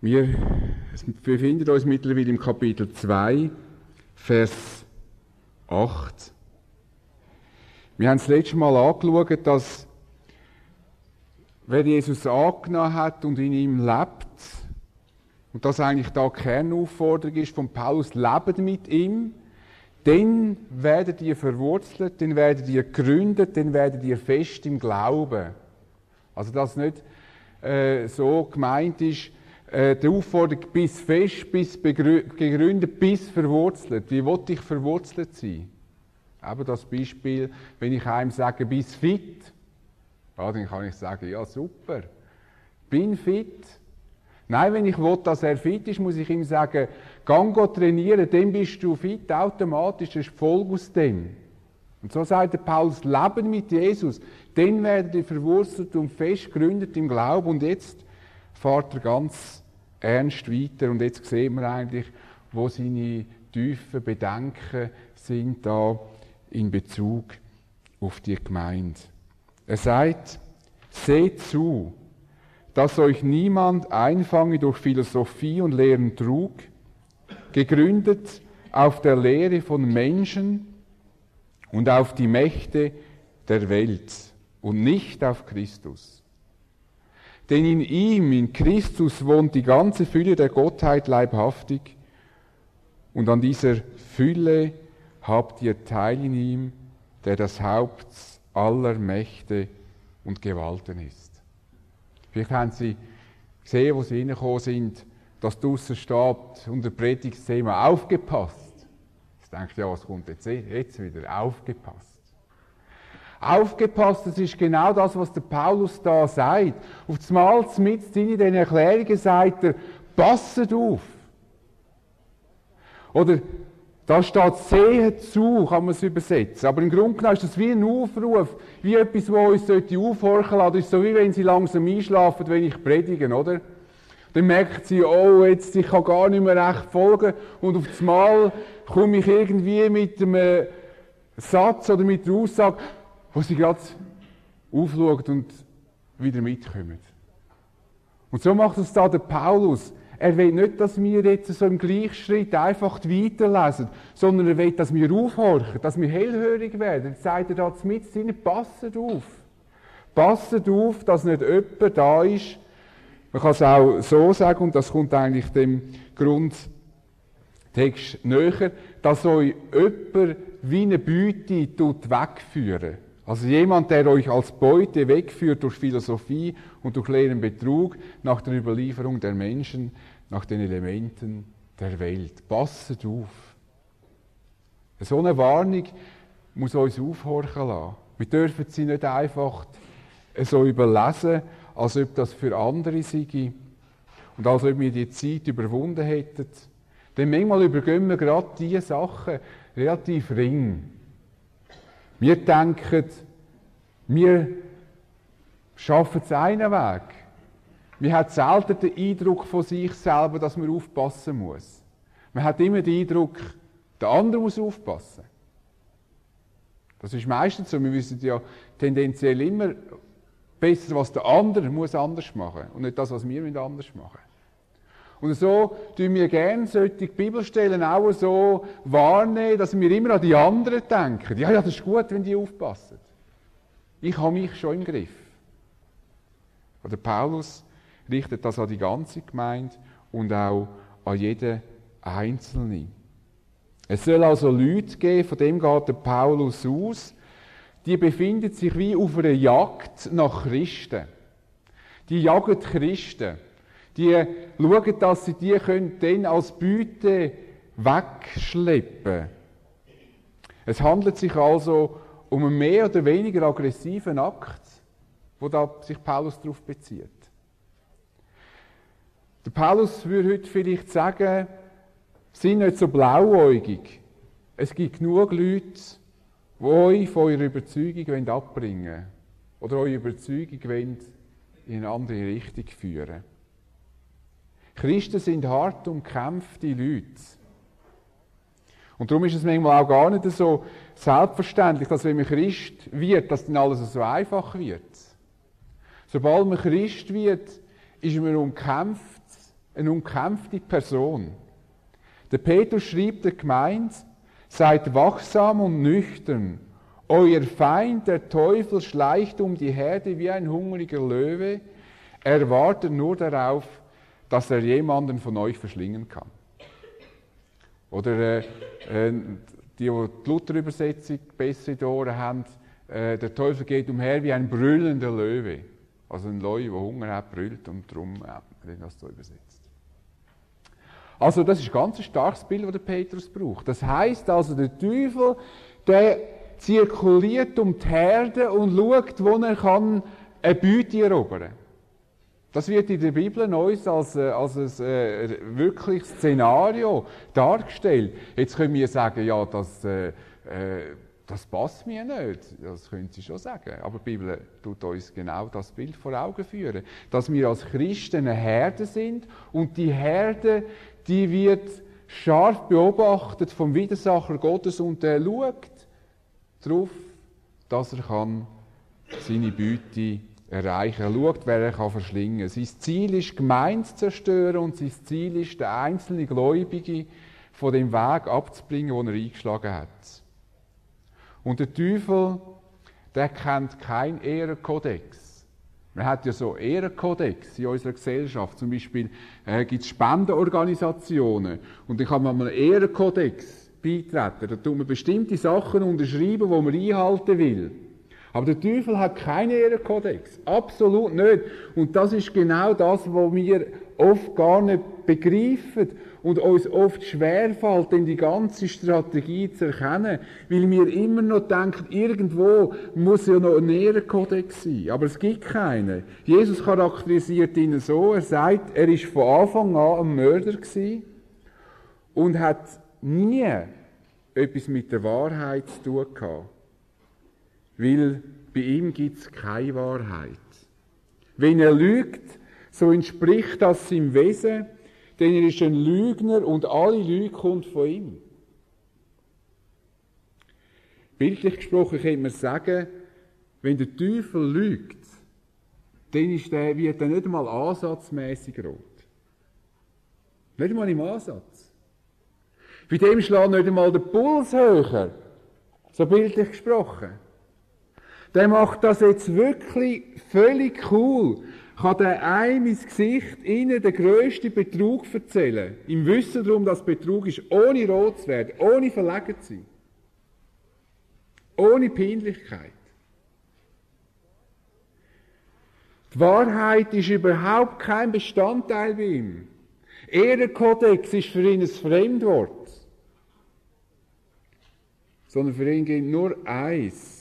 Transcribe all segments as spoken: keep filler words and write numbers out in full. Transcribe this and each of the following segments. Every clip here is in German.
Wir befinden uns mittlerweile im Kapitel zwei, Vers acht. Wir haben das letzte Mal angeschaut, dass wer Jesus angenommen hat und in ihm lebt, und das eigentlich da die Kernaufforderung ist von Paulus, lebt mit ihm, dann werdet ihr verwurzelt, dann werdet ihr gegründet, dann werdet ihr fest im Glauben. Also dass nicht äh, so gemeint ist, äh, die Aufforderung bis fest, bis gegründet, bis verwurzelt. Wie will ich verwurzelt sein? Eben das Beispiel, wenn ich einem sage, bis fit, ja, dann kann ich sagen, ja super, bin fit. Nein, wenn ich will, dass er fit ist, muss ich ihm sagen, gang go trainieren, dann bist du fit, automatisch, das ist die Folge aus dem. Und so sagt der Paulus, leben mit Jesus, dann werdet ihr verwurzelt und fest gegründet im Glauben. Und jetzt fährt er ganz ernst weiter und jetzt sehen wir eigentlich, wo seine tiefen Bedenken sind da in Bezug auf die Gemeinde. Er sagt, seht zu, dass euch niemand einfange durch Philosophie und leeren Trug, gegründet auf der Lehre von Menschen und auf die Mächte der Welt und nicht auf Christus. Denn in ihm, in Christus, wohnt die ganze Fülle der Gottheit leibhaftig und an dieser Fülle habt ihr Teil in ihm, der das Haupt aller Mächte und Gewalten ist. Vielleicht haben Sie gesehen, wo Sie reingekommen sind, dass draussen steht unter Predigtthema aufgepasst. Jetzt denkt ja, was kommt jetzt, jetzt wieder? Aufgepasst. Aufgepasst, das ist genau das, was der Paulus da sagt. Auf das Mal mit in den Erklärungen sagt er, passet auf. Oder da steht, sehet zu, kann man es übersetzen. Aber im Grunde genommen ist das wie ein Aufruf, wie etwas, das uns aufhorchen lassen. Das ist so, wie wenn Sie langsam einschlafen, wenn ich predige, oder? Dann merkt Sie, oh, jetzt, ich kann gar nicht mehr recht folgen. Und auf das Mal komme ich irgendwie mit einem Satz oder mit der Aussage, wo Sie gerade aufschauen und wieder mitkommen. Und so macht es da der Paulus. Er will nicht, dass wir jetzt so im Gleichschritt einfach weiterlesen, sondern er will, dass wir aufhorchen, dass wir hellhörig werden. Jetzt sagt er da mit ihnen, passet auf. Passet auf, dass nicht jemand da ist. Man kann es auch so sagen, und das kommt eigentlich dem Grundtext näher, dass euch jemand wie eine Beute wegführen. Also jemand, der euch als Beute wegführt durch Philosophie und durch leeren Betrug nach der Überlieferung der Menschen, nach den Elementen der Welt. Passet auf. So eine Warnung muss uns aufhorchen lassen. Wir dürfen sie nicht einfach so überlesen, als ob das für andere sei und als ob wir die Zeit überwunden hätten. Denn manchmal übergehen wir gerade diese Sachen relativ ring. Wir denken, wir schaffen es einen Weg. Man hat selten den Eindruck von sich selber, dass man aufpassen muss. Man hat immer den Eindruck, der andere muss aufpassen. Das ist meistens so. Wir wissen ja tendenziell immer besser, was der andere muss anders machen und nicht das, was wir anders machen. Und so tun wir gerne solche Bibelstellen auch so wahrnehmen, dass wir immer an die anderen denken. Ja, ja, das ist gut, wenn die aufpassen. Ich habe mich schon im Griff. Oder Paulus richtet das an die ganze Gemeinde und auch an jeden Einzelnen. Es soll also Leute geben, von dem geht der Paulus aus, die befinden sich wie auf einer Jagd nach Christen. Die jagen Christen. Die schauen, dass sie die können dann als Beute wegschleppen. Es handelt sich also um einen mehr oder weniger aggressiven Akt, wo da sich Paulus darauf bezieht. Der Paulus würde heute vielleicht sagen, seid nicht so blauäugig. Es gibt genug Leute, die euch von eurer Überzeugung abbringen wollen oder eure Überzeugung in eine andere Richtung führen. Christen sind hart umkämpfte Leute. Und darum ist es manchmal auch gar nicht so selbstverständlich, dass wenn man Christ wird, dass dann alles so einfach wird. Sobald man Christ wird, ist man umkämpft eine umkämpfte Person. Der Petrus schrieb der Gemeinde, seid wachsam und nüchtern. Euer Feind, der Teufel, schleicht um die Herde wie ein hungriger Löwe. Er wartet nur darauf, dass er jemanden von euch verschlingen kann. Oder äh, äh, die, die die Luther-Übersetzung bessere Ohren haben, äh, der Teufel geht umher wie ein brüllender Löwe. Also ein Löwe, der Hunger hat, brüllt und darum hat man das so übersetzt. Also das ist ein ganz starkes Bild, das der Petrus braucht. Das heisst also, der Teufel, der zirkuliert um die Herde und schaut, wo er kann eine Beute erobern kann. Das wird in der Bibel uns als, als ein äh, wirkliches Szenario dargestellt. Jetzt können wir sagen, ja, das, äh, äh, das passt mir nicht. Das können Sie schon sagen. Aber die Bibel tut uns genau das Bild vor Augen führen. Dass wir als Christen eine Herde sind und die Herde, die wird scharf beobachtet vom Widersacher Gottes und der schaut darauf, dass er kann seine Beute erreichen kann. Er schaut, wer er kann verschlingen kann. Sein Ziel ist, Gemeinde zu zerstören und sein Ziel ist, den einzelnen Gläubigen von dem Weg abzubringen, den er eingeschlagen hat. Und der Teufel, der kennt keinen Ehrenkodex. Man hat ja so Ehrenkodex in unserer Gesellschaft. Zum Beispiel äh, gibt es Spendenorganisationen und da kann man einem Ehrenkodex beitreten. Da tut man bestimmte Sachen unterschreiben, die man einhalten will. Aber der Teufel hat keinen Ehrenkodex. Absolut nicht. Und das ist genau das, was wir oft gar nicht begreifen und uns oft schwerfällt, in die ganze Strategie zu erkennen, weil wir immer noch denken, irgendwo muss ja noch ein Ehrenkodex sein. Aber es gibt keinen. Jesus charakterisiert ihn so, er sagt, er ist von Anfang an ein Mörder gewesen und hat nie etwas mit der Wahrheit zu tun gehabt. Weil bei ihm gibt es keine Wahrheit. Wenn er lügt, so entspricht das seinem Wesen, denn er ist ein Lügner und alle Lüge kommt von ihm. Bildlich gesprochen könnte man sagen, wenn der Teufel lügt, dann ist der, wird er nicht einmal ansatzmäßig rot. Nicht einmal im Ansatz. Bei dem schlägt nicht einmal der Puls höher, so bildlich gesprochen. Der macht das jetzt wirklich völlig cool. Kann der einem ins Gesicht ihnen den grössten Betrug erzählen. Im Wissen darum, dass Betrug ist, ohne rot zu werden, ohne verlegen zu sein. Ohne Peinlichkeit. Die Wahrheit ist überhaupt kein Bestandteil bei ihm. Ehrenkodex ist für ihn ein Fremdwort. Sondern für ihn gilt nur eins.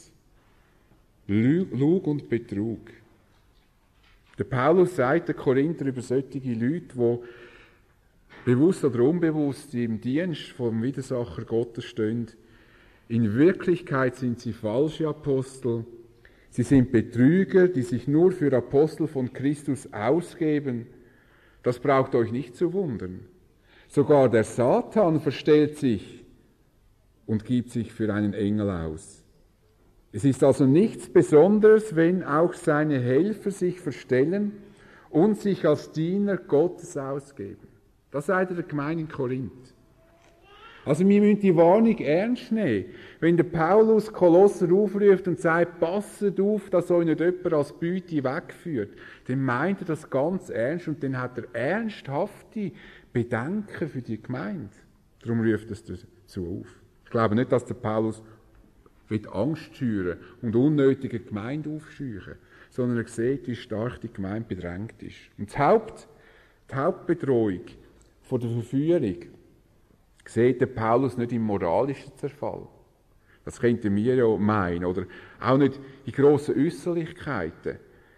Lug und Betrug. Der Paulus sagt den Korinther über solche Leute, die bewusst oder unbewusst im Dienst vom Widersacher Gottes stehen. In Wirklichkeit sind sie falsche Apostel. Sie sind Betrüger, die sich nur für Apostel von Christus ausgeben. Das braucht euch nicht zu wundern. Sogar der Satan verstellt sich und gibt sich für einen Engel aus. Es ist also nichts Besonderes, wenn auch seine Helfer sich verstellen und sich als Diener Gottes ausgeben. Das sagt er der Gemeinde in Korinth. Also wir müssen die Warnung ernst nehmen. Wenn der Paulus Kolosser aufruft und sagt, passet auf, dass euch nicht jemand als Beute wegführt, dann meint er das ganz ernst und dann hat er ernsthafte Bedenken für die Gemeinde. Darum ruft er es dazu auf. Ich glaube nicht, dass der Paulus will Angst schüren und unnötige Gemeinde aufscheuchen, sondern er sieht, wie stark die Gemeinde bedrängt ist. Und das Haupt, die Hauptbedrohung von der Verführung sieht der Paulus nicht im moralischen Zerfall. Das könnten wir ja meinen. Oder auch nicht in grossen Äußerlichkeiten.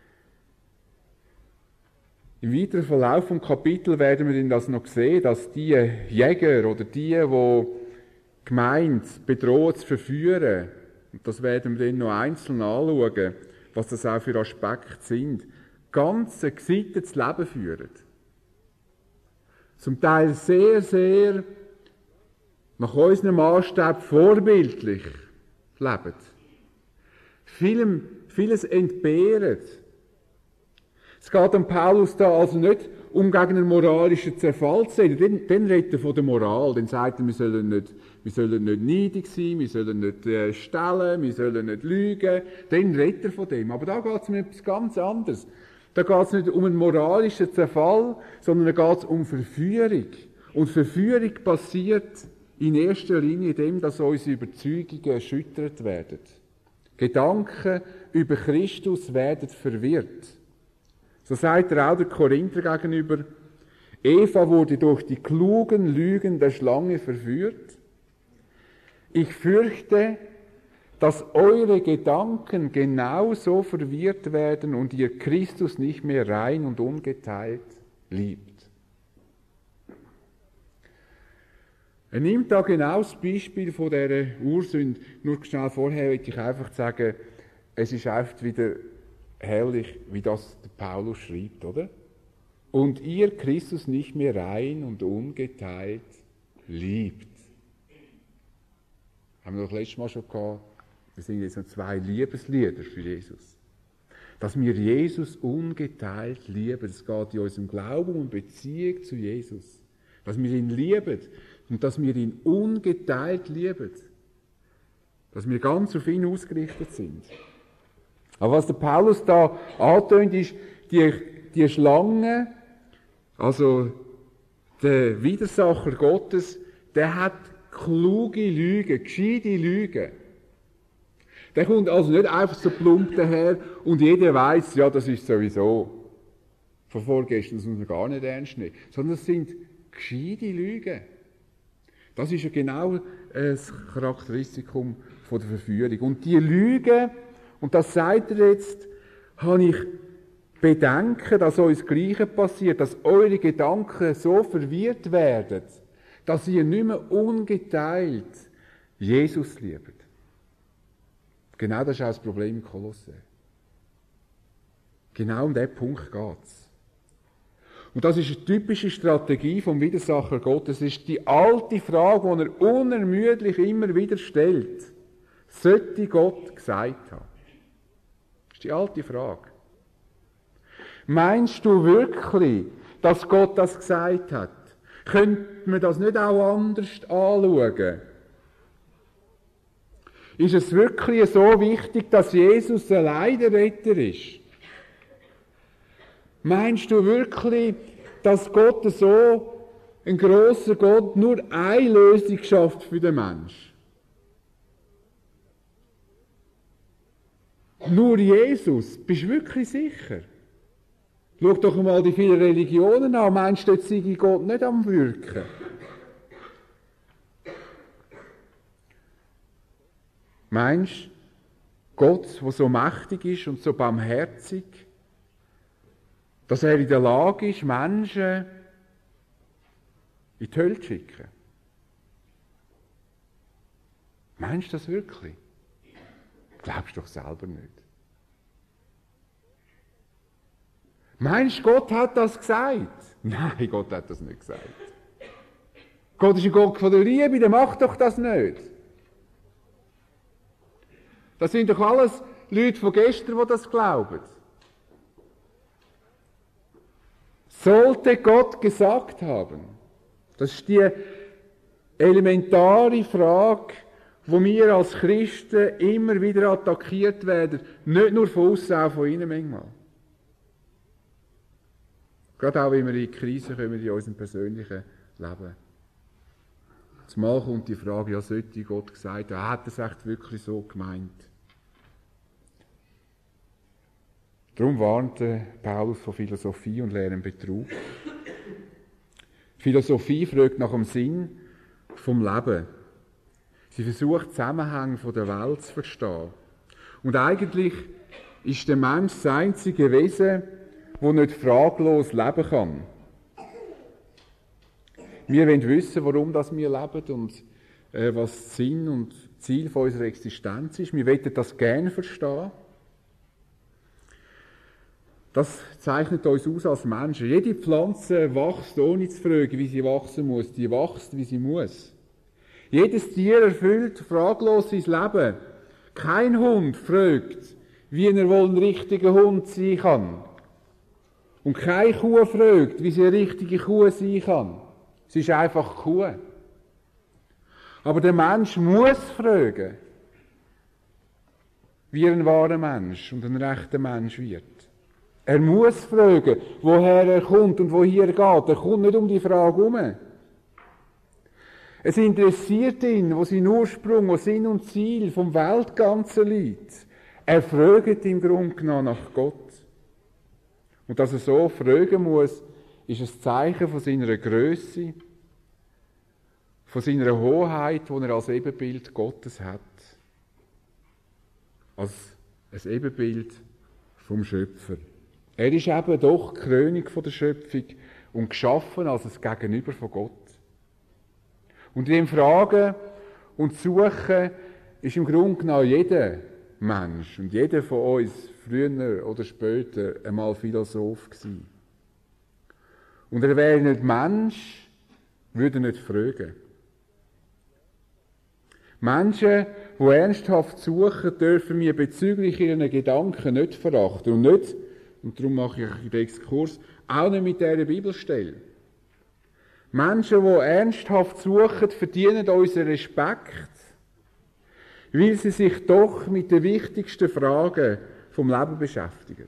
Im weiteren Verlauf des Kapitels werden wir das noch sehen, dass die Jäger oder die, die Gemeinde bedrohen zu verführen, und das werden wir dann noch einzeln anschauen, was das auch für Aspekte sind, ganz ein gesittetes Leben führen. Zum Teil sehr, sehr nach unserem Maßstab vorbildlich leben. Vielem, vieles entbehren. Es geht an Paulus da also nicht um gegen einen moralischen Zerfall zu reden, dann, dann redet er von der Moral. Dann sagt er, wir sollen nicht, wir sollen nicht neidig sein, wir sollen nicht äh, stehlen, wir sollen nicht lügen. Dann redet er von dem. Aber da geht es um etwas ganz anderes. Da geht es nicht um einen moralischen Zerfall, sondern da geht es um Verführung. Und Verführung passiert in erster Linie in dem, dass unsere Überzeugungen erschüttert werden. Gedanken über Christus werden verwirrt. So sagt er auch der Korinther gegenüber, Eva wurde durch die klugen Lügen der Schlange verführt. Ich fürchte, dass eure Gedanken genauso verwirrt werden und ihr Christus nicht mehr rein und ungeteilt liebt. Er nimmt da genau das Beispiel von dieser Ursünde. Nur schnell vorher möchte ich einfach sagen, es ist einfach wieder herrlich, wie das der Paulus schreibt, oder? Und ihr Christus nicht mehr rein und ungeteilt liebt. Haben wir doch letztes Mal schon gehabt, wir singen jetzt noch zwei Liebeslieder für Jesus. Dass wir Jesus ungeteilt lieben, das geht in unserem Glauben und Beziehung zu Jesus. Dass wir ihn lieben und dass wir ihn ungeteilt lieben. Dass wir ganz auf ihn ausgerichtet sind. Aber was der Paulus da antönt, ist, die, die Schlange, also der Widersacher Gottes, der hat kluge Lügen, gescheite Lügen. Der kommt also nicht einfach so plump daher und jeder weiß, ja, das ist sowieso von vorgestern, das muss man gar nicht ernst nehmen. Sondern es sind gescheite Lügen. Das ist ja genau das Charakteristikum von der Verführung. Und die Lügen, und das sagt er jetzt, habe ich Bedenken, dass euch das Gleiche passiert, dass eure Gedanken so verwirrt werden, dass ihr nicht mehr ungeteilt Jesus liebt. Genau das ist auch das Problem in Kolosse. Genau um diesen Punkt geht es. Und das ist eine typische Strategie vom Widersacher Gottes. Es ist die alte Frage, die er unermüdlich immer wieder stellt. Sollte Gott gesagt haben? Das ist die alte Frage. Meinst du wirklich, dass Gott das gesagt hat? Könnte man das nicht auch anders anschauen? Ist es wirklich so wichtig, dass Jesus allein der Retter ist? Meinst du wirklich, dass Gott so, ein grosser Gott, nur eine Lösung schafft für den Menschen? Nur Jesus? Bist du wirklich sicher? Schau doch mal die vielen Religionen an. Meinst du, dort sei Gott nicht am Wirken? Meinst du, Gott, der so mächtig ist und so barmherzig, dass er in der Lage ist, Menschen in die Hölle zu schicken? Meinst du das wirklich? Glaubst du doch selber nicht. Meinst du, Gott hat das gesagt? Nein, Gott hat das nicht gesagt. Gott ist ein Gott von der Liebe, der macht doch das nicht. Das sind doch alles Leute von gestern, die das glauben. Sollte Gott gesagt haben? Das ist die elementare Frage, wo wir als Christen immer wieder attackiert werden. Nicht nur von außen, auch von innen manchmal. Gerade auch, wenn wir in Krisen kommen in unserem persönlichen Leben. Zumal kommt die Frage, ja, sollte Gott gesagt haben, hat er es echt wirklich so gemeint? Darum warnte Paulus vor Philosophie und leeren Betrug. Philosophie fragt nach dem Sinn vom Leben. Sie versucht, Zusammenhänge der Welt zu verstehen. Und eigentlich ist der Mensch das einzige Wesen, das nicht fraglos leben kann. Wir wollen wissen, warum wir leben und äh, was Sinn und Ziel von unserer Existenz ist. Wir wollen das gerne verstehen. Das zeichnet uns aus als Menschen. Jede Pflanze wächst, ohne zu fragen, wie sie wachsen muss. Die wächst, wie sie muss. Jedes Tier erfüllt fraglos sein Leben. Kein Hund fragt, wie er wohl ein richtiger Hund sein kann. Und keine Kuh fragt, wie sie eine richtige Kuh sein kann. Sie ist einfach Kuh. Aber der Mensch muss fragen, wie er ein wahrer Mensch und ein rechter Mensch wird. Er muss fragen, woher er kommt und wohin er geht. Er kommt nicht um die Frage herum. Es interessiert ihn, wo sein Ursprung, wo Sinn und Ziel vom Weltganzen liegt. Er fragt im Grunde genommen nach Gott. Und dass er so fragen muss, ist ein Zeichen von seiner Grösse, von seiner Hoheit, die er als Ebenbild Gottes hat. Als ein Ebenbild vom Schöpfer. Er ist eben doch die Krönung der Schöpfung und geschaffen als ein Gegenüber von Gott. Und in dem Fragen und Suchen ist im Grunde genommen jeder Mensch und jeder von uns früher oder später einmal Philosoph gewesen. Und er wäre nicht Mensch, würde nicht fragen. Menschen, die ernsthaft suchen, dürfen wir bezüglich ihren Gedanken nicht verachten. Und nicht, und darum mache ich den Exkurs, auch nicht mit dieser Bibelstelle. Menschen, die ernsthaft suchen, verdienen unseren Respekt, weil sie sich doch mit den wichtigsten Fragen vom Leben beschäftigen.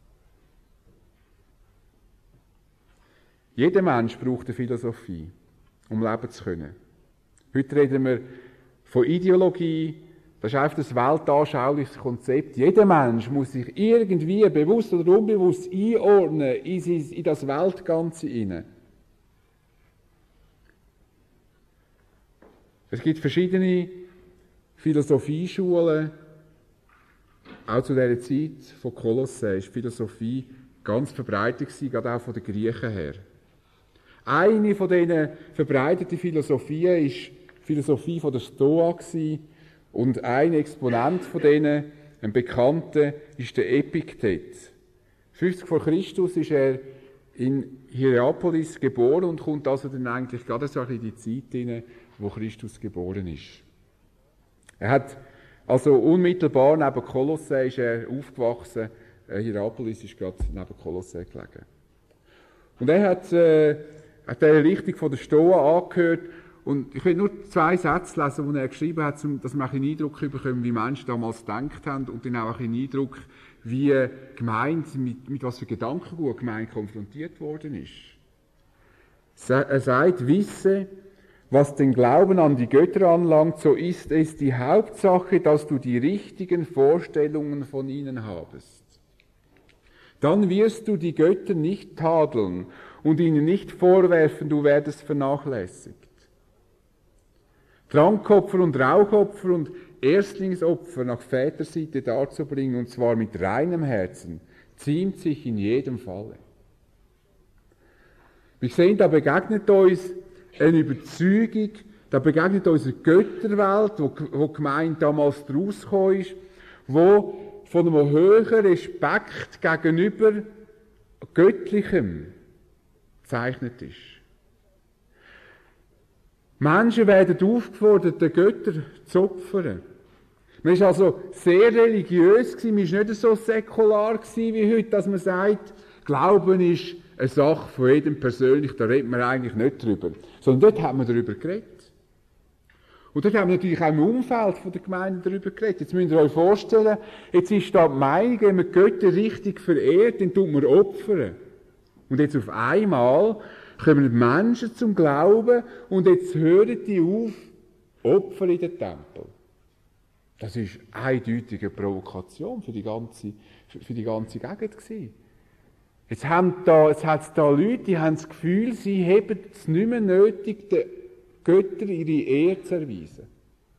Jeder Mensch braucht eine Philosophie, um leben zu können. Heute reden wir von Ideologie, das ist einfach ein weltanschauliches Konzept. Jeder Mensch muss sich irgendwie, bewusst oder unbewusst, einordnen in das Weltganze hinein. Es gibt verschiedene Philosophieschulen. Auch zu dieser Zeit von Kolosse war Philosophie ganz verbreitet, gerade auch von den Griechen her. Eine von diesen verbreiteten Philosophien war die Philosophie der Stoa. Und ein Exponent von denen, ein Bekannter, ist der Epiktet. fünfzig vor Christus ist er in Hierapolis geboren und kommt also dann eigentlich gerade so in die Zeit hinein, wo Christus geboren ist. Er hat also unmittelbar neben Kolosse ist er aufgewachsen. Hierapolis ist gerade neben Kolosse gelegen. Und er hat, äh, hat der Richtung von der Stoa angehört. Und ich will nur zwei Sätze lesen, die er geschrieben hat, um, dass wir einen Eindruck bekommen, wie Menschen damals gedacht haben und dann auch einen Eindruck, wie Gemeinde, mit, mit was für Gedankengut Gemeinde konfrontiert worden ist. Er sagt, wisse, was den Glauben an die Götter anlangt, so ist es die Hauptsache, dass du die richtigen Vorstellungen von ihnen habest. Dann wirst du die Götter nicht tadeln und ihnen nicht vorwerfen, du werdest vernachlässigt. Trankopfer und Rauchopfer und Erstlingsopfer nach Väterseite darzubringen, und zwar mit reinem Herzen, ziemt sich in jedem Falle. Wir sehen, da begegnet uns eine Überzeugung, da begegnet uns eine Götterwelt, wo, wo die Gemeinde damals daraus gekommen ist, wo von einem höheren Respekt gegenüber Göttlichem gezeichnet ist. Menschen werden aufgefordert, den Göttern zu opfern. Man war also sehr religiös, man war nicht so säkular wie heute, dass man sagt, Glauben ist eine Sache von jedem persönlich, da redet man eigentlich nicht drüber. Sondern dort hat man darüber geredet. Und dort haben wir natürlich auch im Umfeld der Gemeinde darüber geredet. Jetzt müsst ihr euch vorstellen, jetzt ist da die Meinung, wenn man Götter richtig verehrt, dann tut man opfern. Und jetzt auf einmal kommen Menschen zum Glauben und jetzt hören die auf, Opfer in den Tempel. Das ist eindeutig eine Provokation für die ganze, für die ganze Gegend gewesen. Jetzt haben da, jetzt hat es da Leute, die haben das Gefühl, sie haben es nicht mehr nötig, den Göttern ihre Ehre zu erweisen.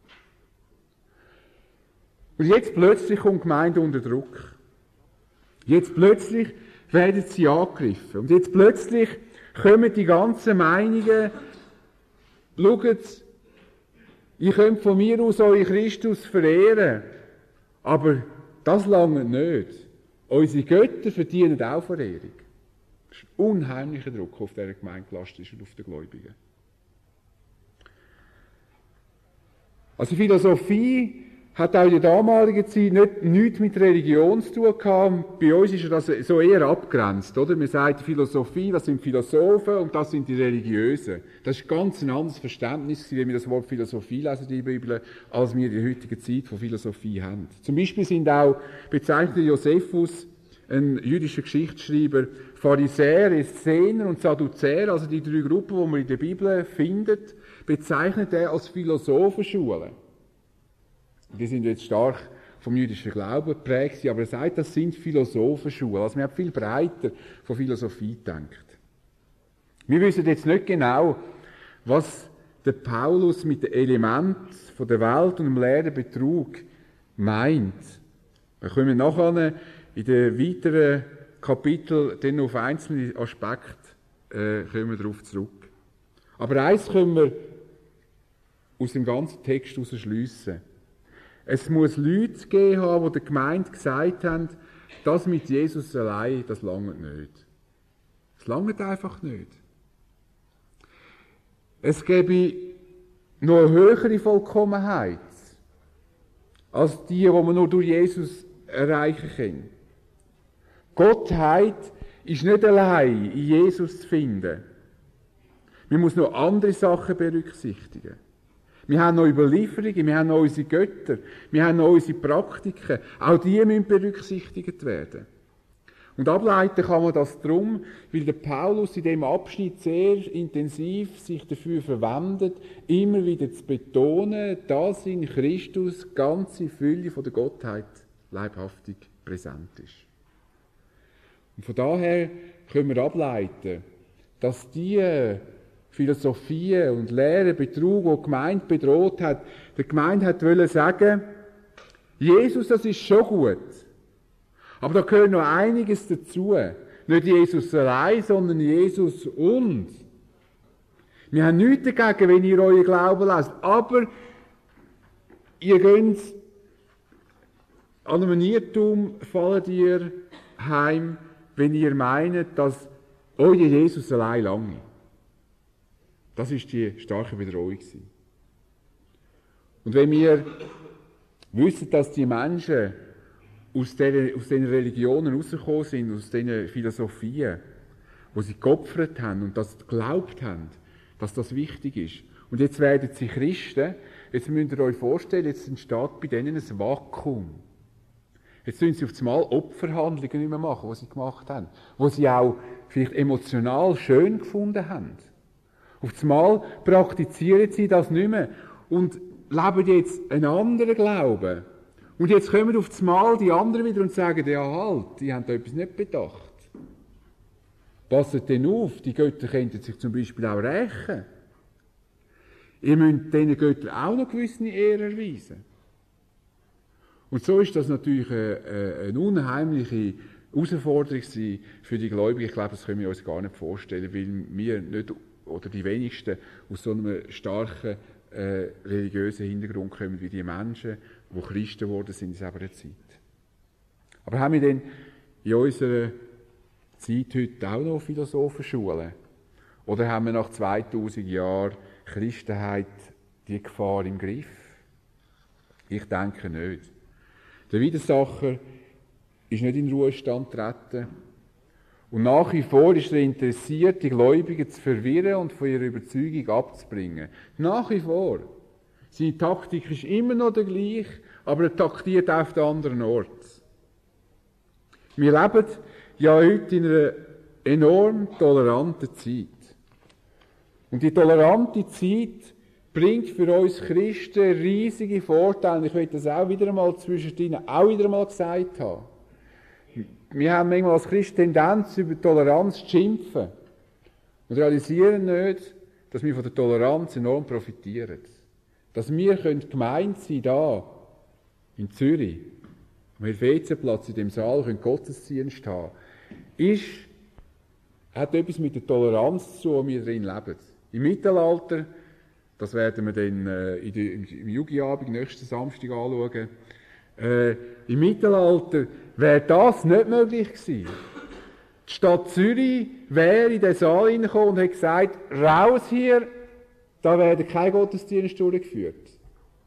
Und jetzt plötzlich kommt die Gemeinde unter Druck. Jetzt plötzlich werden sie angegriffen. Und jetzt plötzlich kommen die ganzen Meinungen, schaut, ihr könnt von mir aus euren Christus verehren, aber das lange nicht. Unsere Götter verdienen auch Verehrung. Das ist ein unheimlicher Druck, auf dieser Gemeinde gelastet ist und auf den Gläubigen. Also Philosophie hat auch in der damaligen Zeit nicht, nichts mit Religion zu tun gehabt. Bei uns ist das so eher abgrenzt, oder? Wir sagen Philosophie, das sind Philosophen und das sind die Religiösen. Das ist ganz ein anderes Verständnis, wenn wir das Wort Philosophie lesen in der Bibel, als wir in der heutigen Zeit von Philosophie haben. Zum Beispiel sind auch bezeichnet Josephus, ein jüdischer Geschichtsschreiber, Pharisäer, Essener und Sadduzäer, also die drei Gruppen, die man in der Bibel findet, bezeichnet er als Philosophenschulen. Die sind jetzt stark vom jüdischen Glauben geprägt, aber er sagt, das sind Philosophenschulen. Also man hat viel breiter von Philosophie gedacht. Wir wissen jetzt nicht genau, was der Paulus mit dem Element von der Welt und dem leeren Betrug meint. Wir kommen nachher in den weiteren Kapiteln dann auf einzelne Aspekte äh, kommen wir darauf zurück. Aber eins können wir aus dem ganzen Text heraus schliessen. Es muss Leute gegeben haben, die der Gemeinde gesagt haben, das mit Jesus allein, das langt nicht. Es langt einfach nicht. Es gäbe noch eine höhere Vollkommenheit als die, die man nur durch Jesus erreichen kann. Gottheit ist nicht allein in Jesus zu finden. Man muss noch andere Sachen berücksichtigen. Wir haben noch Überlieferungen, wir haben noch unsere Götter, wir haben noch unsere Praktiken. Auch die müssen berücksichtigt werden. Und ableiten kann man das darum, weil der Paulus in diesem Abschnitt sehr intensiv sich dafür verwendet, immer wieder zu betonen, dass in Christus die ganze Fülle von der Gottheit leibhaftig präsent ist. Und von daher können wir ableiten, dass die Philosophien und Lehren, Betrug, die die Gemeinde bedroht hat, der Gemeinde hat wollen sagen, Jesus, das ist schon gut. Aber da gehört noch einiges dazu. Nicht Jesus allein, sondern Jesus und. Wir haben nichts dagegen, wenn ihr euren Glauben lasst. Aber ihr geht an einem Irrtum, fallt ihr heim, wenn ihr meint, dass euer Jesus allein lange. Das war die starke Bedrohung. Und wenn wir wissen, dass die Menschen aus diesen, aus diesen Religionen rausgekommen sind, aus diesen Philosophien, wo sie geopfert haben und das geglaubt haben, dass das wichtig ist. Und jetzt werden sie Christen, jetzt müsst ihr euch vorstellen, jetzt entsteht bei denen ein Vakuum. Jetzt müssen sie auf einmal Opferhandlungen nicht mehr machen, die sie gemacht haben, die sie auch vielleicht emotional schön gefunden haben. Auf einmal praktizieren sie das nicht mehr und leben jetzt einen anderen Glauben. Und jetzt kommen auf einmal die anderen wieder und sagen, ja halt, die haben da etwas nicht bedacht. Passet denn auf, die Götter könnten sich zum Beispiel auch rächen. Ihr müsst diesen Göttern auch noch gewisse Ehre erweisen. Und so ist das natürlich eine, eine unheimliche Herausforderung für die Gläubigen. Ich glaube, das können wir uns gar nicht vorstellen, weil wir nicht, oder die wenigsten, aus so einem starken äh, religiösen Hintergrund kommen wie die Menschen, die Christen geworden sind in dieser Zeit. Aber haben wir denn in unserer Zeit heute auch noch Philosophenschulen? Oder haben wir nach zweitausend Jahren Christenheit die Gefahr im Griff? Ich denke nicht. Der Widersacher ist nicht in den Ruhestand getreten. Und nach wie vor ist er interessiert, die Gläubigen zu verwirren und von ihrer Überzeugung abzubringen. Nach wie vor. Seine Taktik ist immer noch der gleiche, aber er taktiert auf den anderen Ort. Wir leben ja heute in einer enorm toleranten Zeit. Und die tolerante Zeit bringt für uns Christen riesige Vorteile. Ich will das auch wieder einmal zwischendrin auch wieder einmal gesagt haben. Wir haben manchmal als Christen Tendenz, über Toleranz zu schimpfen und realisieren nicht, dass wir von der Toleranz enorm profitieren. Dass wir gemeint sein da in Zürich, am Helvetienplatz, in dem Saal, können Gottesdienst haben, ist, hat etwas mit der Toleranz zu tun, wie wir drin leben. Im Mittelalter, das werden wir dann äh, in die, im Jugendabend nächsten Samstag anschauen, äh, im Mittelalter wäre das nicht möglich gewesen. Die Stadt Zürich wäre in den Saal hineingekommen und hat gesagt, raus hier, da werden keine Gottesdienste durchgeführt.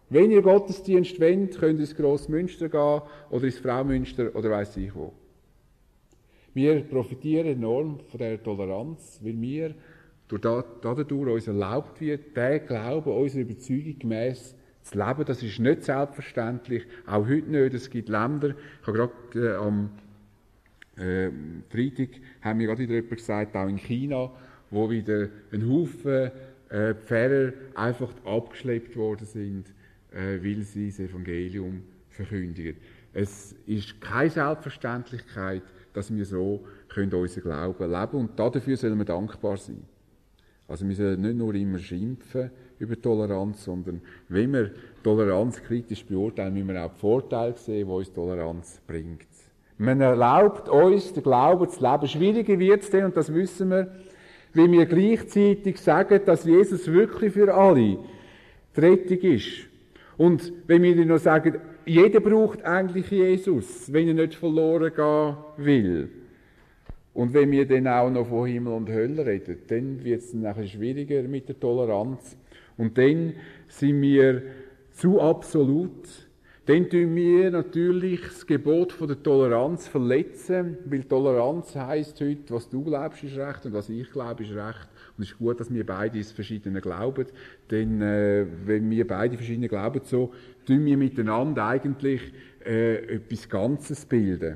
Wenn ihr Gottesdienst wollt, könnt ihr ins Grossmünster gehen oder ins Fraumünster oder weiss ich wo. Wir profitieren enorm von dieser Toleranz, weil wir durch da, dadurch uns erlaubt wird, den Glauben, unsere Überzeugung gemäss zu leben. Das ist nicht selbstverständlich, auch heute nicht. Es gibt Länder, ich habe gerade äh, am äh, Freitag, haben mir gerade wieder jemand gesagt, auch in China, wo wieder ein Haufen äh, Pfarrer einfach abgeschleppt worden sind, äh, weil sie das Evangelium verkündigen. Es ist keine Selbstverständlichkeit, dass wir so können unseren Glauben leben können. Und dafür sollen wir dankbar sein. Also wir sollen nicht nur immer schimpfen über Toleranz, sondern wenn wir Toleranz kritisch beurteilen, müssen wir auch die Vorteile sehen, die uns Toleranz bringt. Man erlaubt uns, den Glauben zu leben. Schwieriger wird es dann, und das wissen wir, wenn wir gleichzeitig sagen, dass Jesus wirklich für alle die Rettung ist. Und wenn wir dann noch sagen, jeder braucht eigentlich Jesus, wenn er nicht verloren gehen will. Und wenn wir dann auch noch von Himmel und Hölle reden, dann wird es dann nachher schwieriger mit der Toleranz. Und dann sind wir zu absolut. Dann tun wir natürlich das Gebot von der Toleranz verletzen, weil Toleranz heisst heute, was du glaubst, ist recht und was ich glaube, ist recht. Und es ist gut, dass wir beide ins Verschiedene glauben, denn äh, wenn wir beide verschiedene glauben, so tun wir miteinander eigentlich äh, etwas Ganzes bilden.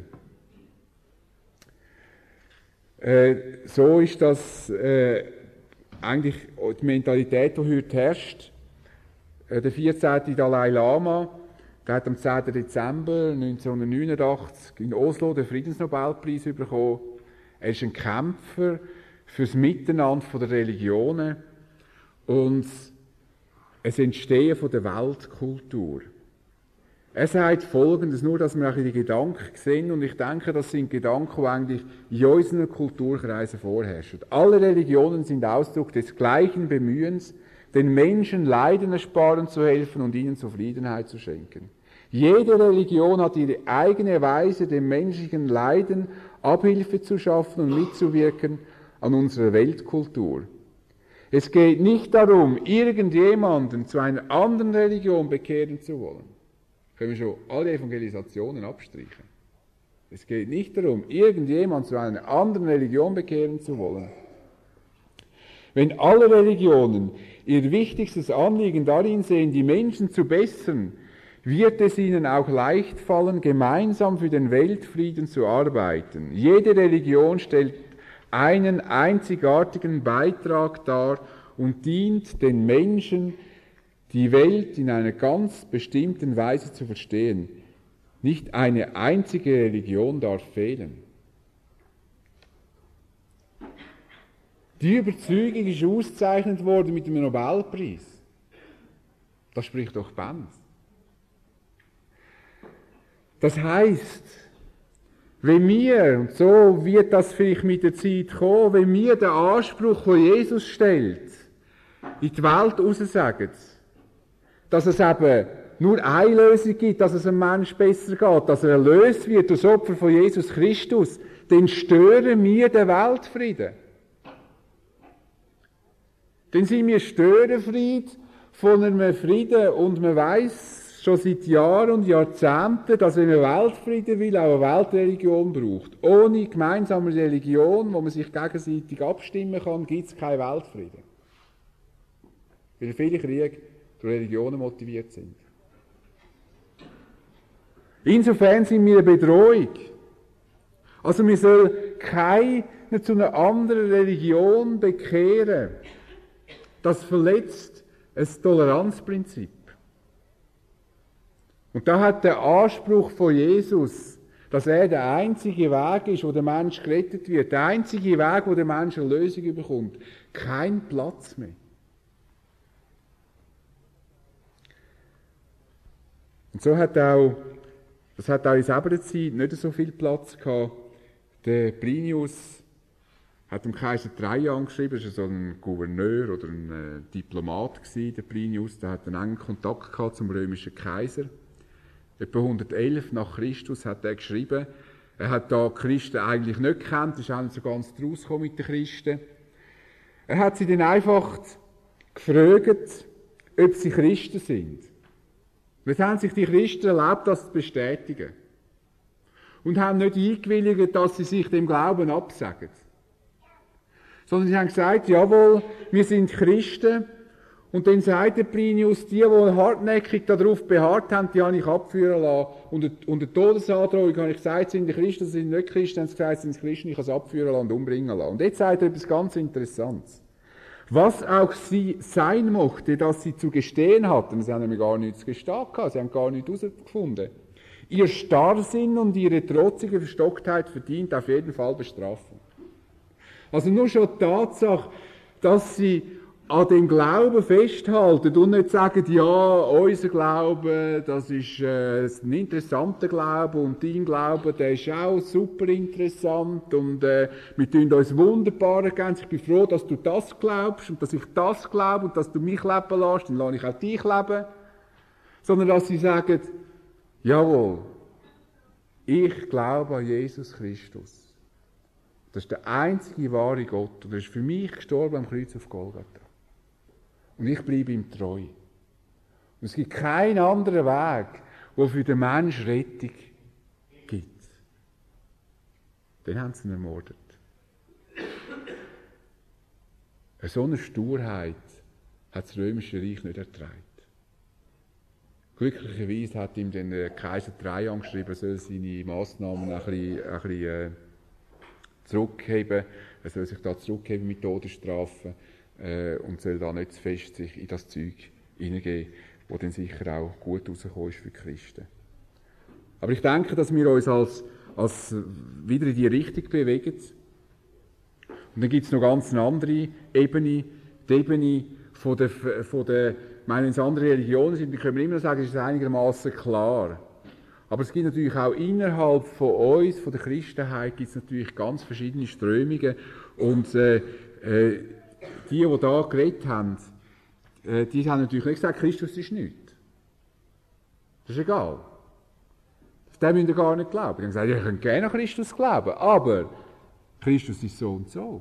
Äh, so ist das äh, eigentlich die Mentalität, die heute herrscht. Äh, der vierzehnte Dalai Lama, der hat am zehnten Dezember neunzehnhundertneunundachtzig in Oslo den Friedensnobelpreis bekommen. Er ist ein Kämpfer fürs Miteinander der Religionen und das Entstehen der Weltkultur. Er sagt Folgendes, nur dass wir auch die Gedanken sehen, und ich denke, das sind Gedanken, die eigentlich in unseren Kulturkreisen vorherrschen. Alle Religionen sind Ausdruck des gleichen Bemühens, den Menschen Leiden ersparen zu helfen und ihnen Zufriedenheit zu schenken. Jede Religion hat ihre eigene Weise, dem menschlichen Leiden Abhilfe zu schaffen und mitzuwirken an unserer Weltkultur. Es geht nicht darum, irgendjemanden zu einer anderen Religion bekehren zu wollen. Können wir schon alle Evangelisationen abstreichen. Es geht nicht darum, irgendjemanden zu einer anderen Religion bekehren zu wollen. Wenn alle Religionen ihr wichtigstes Anliegen darin sehen, die Menschen zu bessern, wird es ihnen auch leicht fallen, gemeinsam für den Weltfrieden zu arbeiten. Jede Religion stellt einen einzigartigen Beitrag dar und dient den Menschen, die Welt in einer ganz bestimmten Weise zu verstehen. Nicht eine einzige Religion darf fehlen. Die Überzeugung ist ausgezeichnet worden mit dem Nobelpreis. Das spricht doch Bände. Das heisst, wenn wir, und so wird das vielleicht mit der Zeit kommen, wenn wir den Anspruch, den Jesus stellt, in die Welt raussagen, dass es eben nur eine Lösung gibt, dass es einem Menschen besser geht, dass er erlöst wird durch das Opfer von Jesus Christus, dann stören wir den Weltfrieden. Dann sind wir Störenfried von einem Frieden und man weiss schon seit Jahren und Jahrzehnten, dass wenn man Weltfrieden will, auch eine Weltreligion braucht. Ohne gemeinsame Religion, wo man sich gegenseitig abstimmen kann, gibt es keinen Weltfrieden. Weil viele Kriege durch Religionen motiviert sind. Insofern sind wir eine Bedrohung. Also wir sollen keinen zu einer anderen Religion bekehren. Das verletzt ein Toleranzprinzip. Und da hat der Anspruch von Jesus, dass er der einzige Weg ist, wo der Mensch gerettet wird, der einzige Weg, wo der Mensch eine Lösung bekommt, keinen Platz mehr. Und so hat auch, das hat auch in selber Zeit nicht so viel Platz gehabt. Der Plinius hat dem Kaiser Trajan geschrieben, das war so ein Gouverneur oder ein äh, Diplomat gewesen, der Plinius, der hat einen engen Kontakt gehabt zum römischen Kaiser. Etwa hundertelf nach Christus hat er geschrieben. Er hat da die Christen eigentlich nicht gekannt, ist auch nicht so ganz draus gekommen mit den Christen. Er hat sie dann einfach gefragt, ob sie Christen sind. Jetzt haben sich die Christen erlaubt, das zu bestätigen. Und haben nicht eingewilligt, dass sie sich dem Glauben absagen. Sondern sie haben gesagt, jawohl, wir sind Christen. Und dann sagt der Plinius, die, die hartnäckig darauf beharrt haben, die habe ich abführen lassen. Und unter Todesandrohung habe ich gesagt, sind die Christen, sind nicht Christen, haben sie gesagt, sind Christen, ich habe es abführen lassen und umbringen lassen. Und jetzt sagt er etwas ganz Interessantes. Was auch sie sein mochte, dass sie zu gestehen hatten, sie haben nämlich gar nichts zu gestehen gehabt, sie haben gar nichts herausgefunden. Ihr Starrsinn und ihre trotzige Verstocktheit verdient auf jeden Fall Bestrafung. Also nur schon die Tatsache, dass sie an dem Glauben festhalten und nicht sagen, ja, unser Glaube, das ist äh, ein interessanter Glaube und dein Glaube, der ist auch super interessant und äh, wir tun uns wunderbar ergänzen. Ich bin froh, dass du das glaubst und dass ich das glaube und dass du mich leben lässt, dann lasse ich auch dich leben. Sondern dass sie sagen, jawohl, ich glaube an Jesus Christus. Das ist der einzige wahre Gott und er ist für mich gestorben am Kreuz auf Golgatha. Und ich bleibe ihm treu. Und es gibt keinen anderen Weg, der für den Menschen Rettung gibt. Den haben sie ihn ermordet. Eine so eine Sturheit hat das Römische Reich nicht ertragen. Glücklicherweise hat ihm der Kaiser Trajan geschrieben, er soll seine Massnahmen ein bisschen, ein bisschen äh, zurückheben. Er soll sich da zurückheben mit Todesstrafen äh, und soll da nicht zu fest sich in das Zeug hineingehen, das dann sicher auch gut rausgekommen ist für die Christen. Aber ich denke, dass wir uns als, als wieder in die Richtung bewegen. Und dann gibt es noch ganz eine andere Ebene, die Ebene von der, von der ich meine, wenn es andere Religionen sind, dann können wir immer noch sagen, es ist einigermaßen klar. Aber es gibt natürlich auch innerhalb von uns, von der Christenheit, gibt es natürlich ganz verschiedene Strömungen. Und äh, äh, die, die da geredet haben, äh, die haben natürlich nicht gesagt, Christus ist nichts. Das ist egal. Auf den müsst ihr gar nicht glauben. Die haben gesagt, ihr könnt gerne an Christus glauben, aber Christus ist so und so.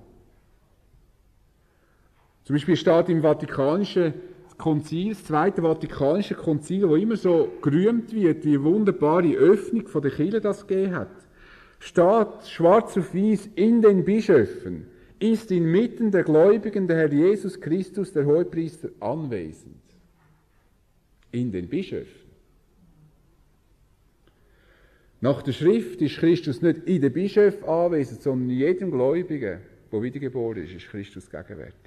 Zum Beispiel steht im Vatikanischen Konzil, das Zweite Vatikanische Konzil, wo immer so gerühmt wird, wie wunderbare Öffnung von der Kirche das gegeben hat, steht schwarz auf weiß in den Bischöfen, ist inmitten der Gläubigen der Herr Jesus Christus, der Hohepriester, anwesend. In den Bischöfen. Nach der Schrift ist Christus nicht in den Bischöfen anwesend, sondern in jedem Gläubigen, der wiedergeboren ist, ist Christus gegenwärtig.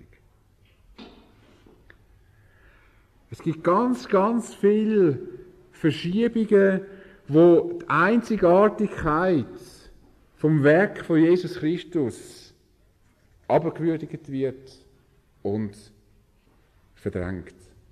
Es gibt ganz, ganz viele Verschiebungen, wo die Einzigartigkeit vom Werk von Jesus Christus abgewürdigt wird und verdrängt.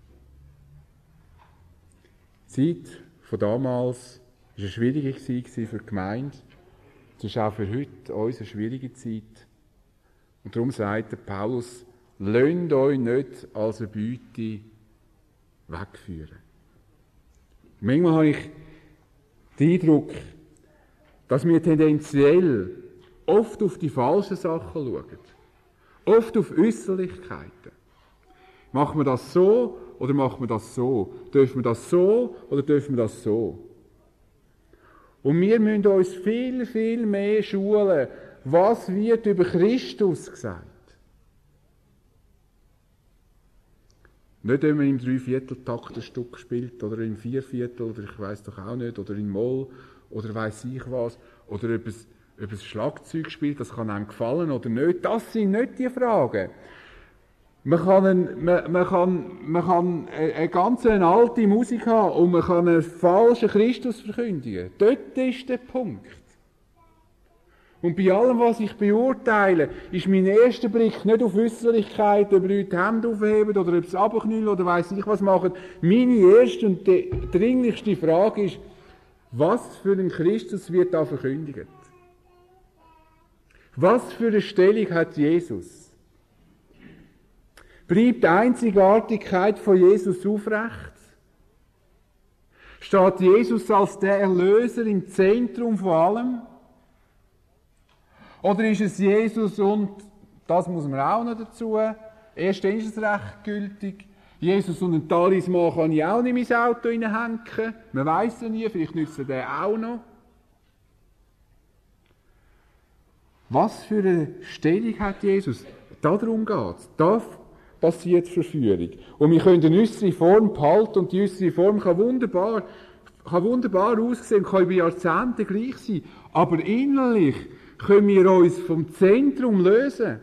Die Zeit von damals war eine schwierige Zeit für die Gemeinde. Es ist auch für heute uns eine schwierige Zeit. Und darum sagt der Paulus, lasst euch nicht als eine Beute wegführen. Manchmal habe ich den Eindruck, dass wir tendenziell oft auf die falschen Sachen schauen. Oft auf Äußerlichkeiten. Machen wir das so oder machen wir das so? Dürfen wir das so oder dürfen wir das so? Und wir müssen uns viel, viel mehr schulen, was wird über Christus gesagt. Nicht, wenn man im Dreivierteltakt ein Stück spielt, oder im Vierviertel, oder ich weiss doch auch nicht, oder in Moll, oder weiss ich was, oder ob es, ob es Schlagzeug spielt, das kann einem gefallen oder nicht. Das sind nicht die Fragen. Man kann, ein, man, man kann, man kann eine, eine ganz eine alte Musik haben und man kann einen falschen Christus verkündigen. Dort ist der Punkt. Und bei allem, was ich beurteile, ist mein erster Blick nicht auf Äußerlichkeit, ob Leute die Hände aufheben oder ob sie runterknüllen oder weiss ich was machen. Meine erste und die dringlichste Frage ist, was für ein Christus wird da verkündigt? Was für eine Stellung hat Jesus? Bleibt die Einzigartigkeit von Jesus aufrecht? Steht Jesus als der Erlöser im Zentrum von allem? Oder ist es Jesus und, das muss man auch noch dazu, erst dann ist es recht gültig, Jesus und einen Talisman kann ich auch nicht in mein Auto hineinhängen. Man weiss ja nie, vielleicht nützt er den auch noch. Was für eine Stellung hat Jesus? Darum geht es. Da passiert Verführung. Und wir können eine äußere Form behalten und die äußere Form kann wunderbar, kann wunderbar aussehen, kann über Jahrzehnte gleich sein. Aber innerlich können wir uns vom Zentrum lösen.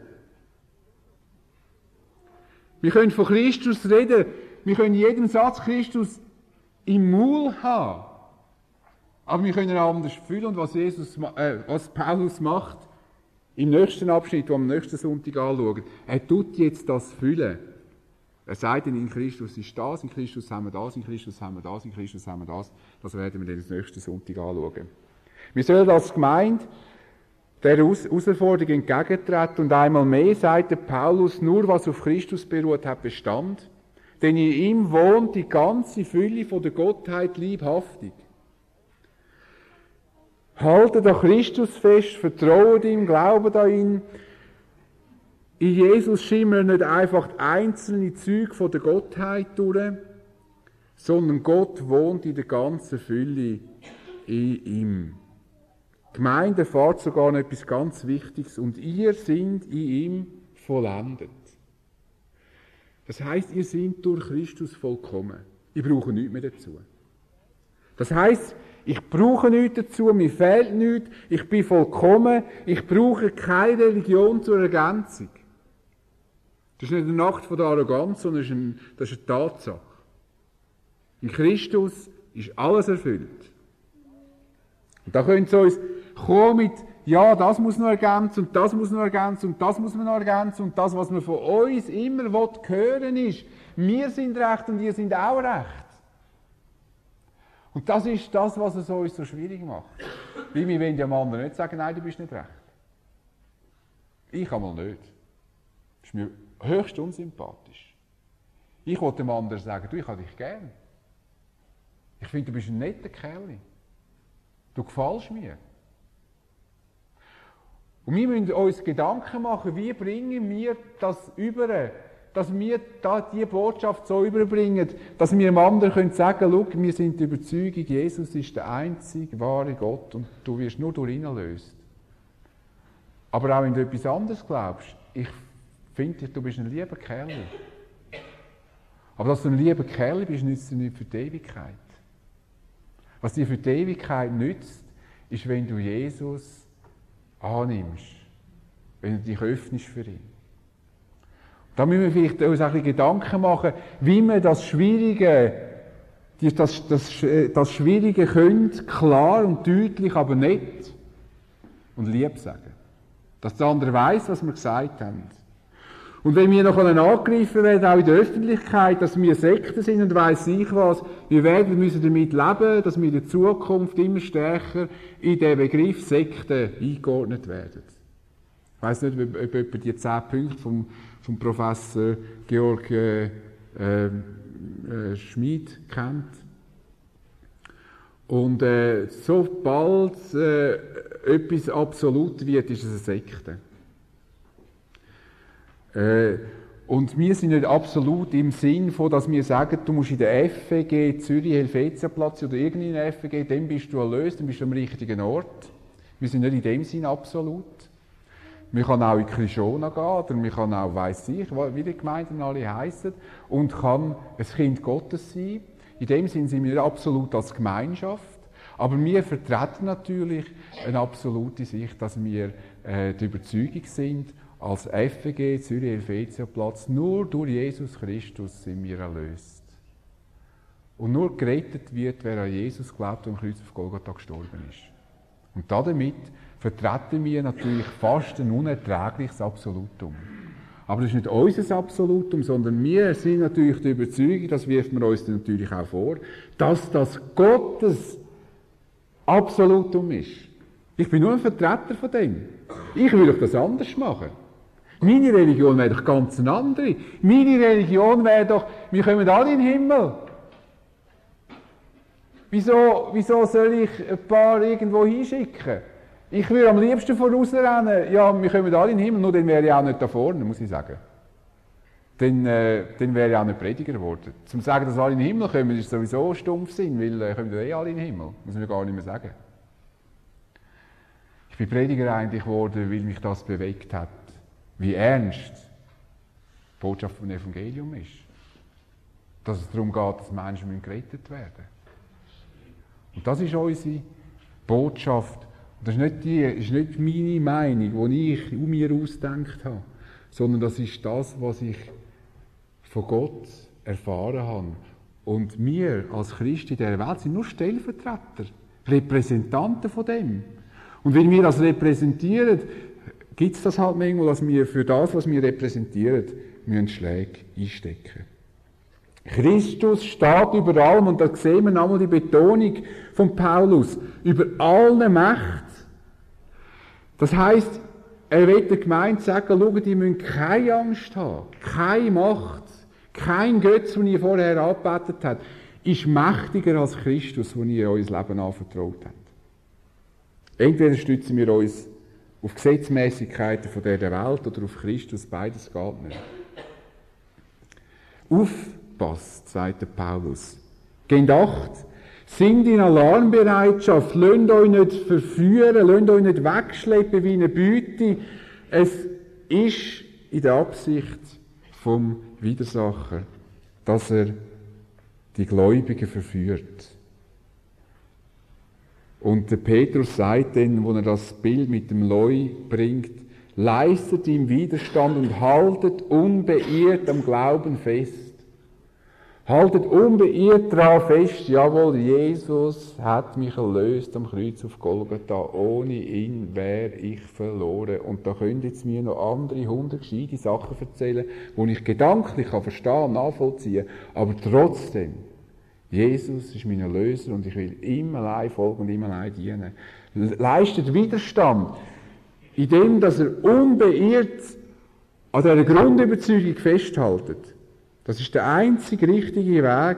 Wir können von Christus reden. Wir können jedem Satz Christus im Maul haben. Aber wir können ihn anders fühlen. Und was, Jesus, äh, was Paulus macht, im nächsten Abschnitt, den wir am nächsten Sonntag anschauen, er tut jetzt das füllen. Er sagt ihnen, in Christus ist das, in Christus haben wir das, in Christus haben wir das, in Christus haben wir das. Das werden wir dann am nächsten Sonntag anschauen. Wir sollen als Gemeinde der Herausforderung entgegentreten und einmal mehr sagt der Paulus, nur was auf Christus beruht, hat Bestand. Denn in ihm wohnt die ganze Fülle von der Gottheit liebhaftig. Haltet an Christus fest, vertraut ihm, glaubt an ihn. In Jesus schimmern nicht einfach einzelne Züge von der Gottheit durch, sondern Gott wohnt in der ganzen Fülle in ihm. Die Gemeinde erfährt sogar noch etwas ganz Wichtiges. Und ihr seid in ihm vollendet. Das heisst, ihr seid durch Christus vollkommen. Ich brauche nichts mehr dazu. Das heisst, ich brauche nichts dazu, mir fehlt nichts, ich bin vollkommen, ich brauche keine Religion zur Ergänzung. Das ist nicht eine Nacht von der Arroganz, sondern das ist, ein, das ist eine Tatsache. In Christus ist alles erfüllt. Und da können Sie uns kommen mit, ja, das muss noch ergänzen und das muss noch ergänzen und das muss man noch ergänzen und das, was man von uns immer hören will, ist, wir sind recht und ihr seid auch recht. Und das ist das, was es uns so schwierig macht. Weil wir wollen dem anderen nicht sagen, nein, du bist nicht recht. Ich einmal nicht. Das ist mir höchst unsympathisch. Ich wollte dem anderen sagen, du, ich habe dich gern. Ich finde, du bist ein netter Kerl. Du gefällst mir. Und wir müssen uns Gedanken machen, wie bringen wir das über, dass wir da die Botschaft so überbringen, dass wir dem anderen können sagen, schau, wir sind der Überzeugung, Jesus ist der einzige wahre Gott und du wirst nur durch ihn erlöst. Aber auch wenn du etwas anderes glaubst, ich finde, du bist ein lieber Kerl. Aber dass du ein lieber Kerl bist, nützt dir nicht für die Ewigkeit. Was dir für die Ewigkeit nützt, ist, wenn du Jesus annimmst, wenn du dich öffnest für ihn. Da müssen wir vielleicht uns ein bisschen Gedanken machen, wie wir das Schwierige, das, das, das Schwierige können, klar und deutlich, aber nett und lieb sagen. Dass der andere weiss, was wir gesagt haben. Und wenn wir noch angegriffen werden, auch in der Öffentlichkeit, dass wir Sekten sind und weiss ich was, wir werden müssen damit leben, dass wir in der Zukunft immer stärker in den Begriff Sekten eingeordnet werden. Ich weiss nicht, ob, ob, ob die zehn Punkte vom, vom Professor Georg äh, äh, Schmid kennt. Und äh, sobald äh, etwas absolut wird, ist es eine Sekte. Äh, und wir sind nicht absolut im Sinn von, dass wir sagen, du musst in der F E G Zürich Helvetiaplatz oder irgendein F E G, dann bist du erlöst, dann bist du am richtigen Ort. Wir sind nicht in dem Sinn absolut. Man kann auch in Krishona gehen, oder man kann auch, weiss ich, wie die Gemeinden alle heissen, und kann ein Kind Gottes sein. In dem Sinn sind wir nicht absolut als Gemeinschaft, aber wir vertreten natürlich eine absolute Sicht, dass wir äh, die Überzeugung sind, als F E G Zürich Helvetiaplatz, nur durch Jesus Christus sind wir erlöst. Und nur gerettet wird, wer an Jesus glaubt und am Kreuz auf Golgatha gestorben ist. Und damit vertreten wir natürlich fast ein unerträgliches Absolutum. Aber das ist nicht unser Absolutum, sondern wir sind natürlich der Überzeugung, das wirft man uns natürlich auch vor, dass das Gottes Absolutum ist. Ich bin nur ein Vertreter von dem. Ich will doch das anders machen. Meine Religion wäre doch ganz eine andere. Meine Religion wäre doch, wir kommen alle in den Himmel. Wieso, wieso soll ich ein paar irgendwo hinschicken? Ich würde am liebsten vorausrennen. Ja, wir kommen alle in den Himmel, nur dann wäre ich auch nicht da vorne, muss ich sagen. dann, äh, dann wäre ich auch nicht Prediger geworden. Zum sagen, dass alle in den Himmel kommen, ist sowieso Stumpfsinn, weil äh, kommen ja eh alle in den Himmel. Muss man gar nicht mehr sagen. Ich bin Prediger eigentlich geworden, weil mich das bewegt hat, wie ernst die Botschaft vom Evangelium ist. Dass es darum geht, dass Menschen gerettet werden. Und das ist unsere Botschaft. Und das ist nicht, die, ist nicht meine Meinung, die ich um mir ausgedacht habe, sondern das ist das, was ich von Gott erfahren habe. Und wir als Christen in dieser Welt sind nur Stellvertreter, Repräsentanten von dem. Und wenn wir das repräsentieren, gibt es das halt manchmal, dass wir für das, was wir repräsentieren, müssen Schläge einstecken. Christus steht über allem, und da sehen wir nochmal die Betonung von Paulus, über alle Mächte. Das heisst, er will der Gemeinde sagen, schaut, ihr müsst keine Angst haben, keine Macht, kein Götz, den ihr vorher angebetet habt, ist mächtiger als Christus, den ihr euer Leben anvertraut habt. Entweder stützen wir uns auf Gesetzmäßigkeiten von dieser Welt oder auf Christus, beides geht nicht. Aufpasst, sagt der Paulus. Gebt Acht, sind in Alarmbereitschaft, lasst euch nicht verführen, lasst euch nicht wegschleppen wie eine Beute. Es ist in der Absicht vom Widersacher, dass er die Gläubigen verführt. Und der Petrus sagt dann, wo er das Bild mit dem Leu bringt, leistet ihm Widerstand und haltet unbeirrt am Glauben fest. Haltet unbeirrt daran fest, jawohl, Jesus hat mich erlöst am Kreuz auf Golgatha. Ohne ihn wäre ich verloren. Und da können jetzt mir noch andere hundert gescheite Sachen erzählen, die ich gedanklich kann verstehen und nachvollziehen. Aber trotzdem, Jesus ist mein Erlöser und ich will ihm allein folgen und ihm allein dienen. Leistet Widerstand, indem dass er unbeirrt an dieser Grundüberzeugung festhält. Das ist der einzige richtige Weg.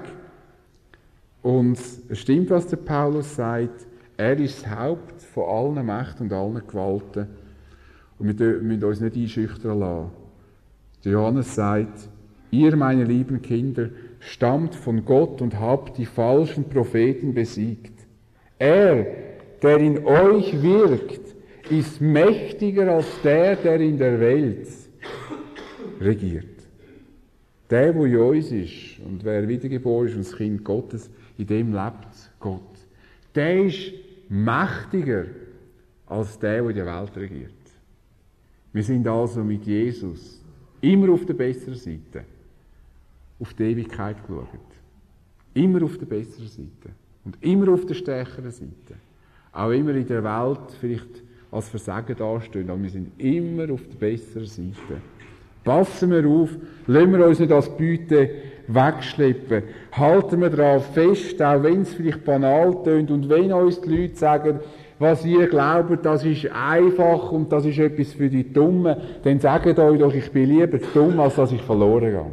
Und es stimmt, was der Paulus sagt. Er ist das Haupt von allen Mächten und allen Gewalten. Und wir müssen uns nicht einschüchtern lassen. Johannes sagt, ihr, meine lieben Kinder, stammt von Gott und habt die falschen Propheten besiegt. Er, der in euch wirkt, ist mächtiger als der, der in der Welt regiert. Der, der in uns ist, und wer wiedergeboren ist und das Kind Gottes, in dem lebt Gott. Der ist mächtiger als der, der in der Welt regiert. Wir sind also mit Jesus immer auf der besseren Seite, auf die Ewigkeit geschaut. Immer auf der besseren Seite. Und immer auf der stärkeren Seite. Auch immer in der Welt vielleicht als Versagen dastehen, aber wir sind immer auf der besseren Seite. Passen wir auf, lassen wir uns nicht als Beute wegschleppen. Halten wir daran fest, auch wenn es vielleicht banal tönt und wenn uns die Leute sagen, was ihr glaubt, das ist einfach und das ist etwas für die Dummen, dann sagt euch doch, ich bin lieber dumm, als dass ich verloren gehe.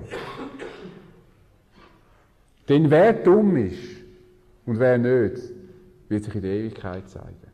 Denn wer dumm ist und wer nicht, wird sich in der Ewigkeit zeigen.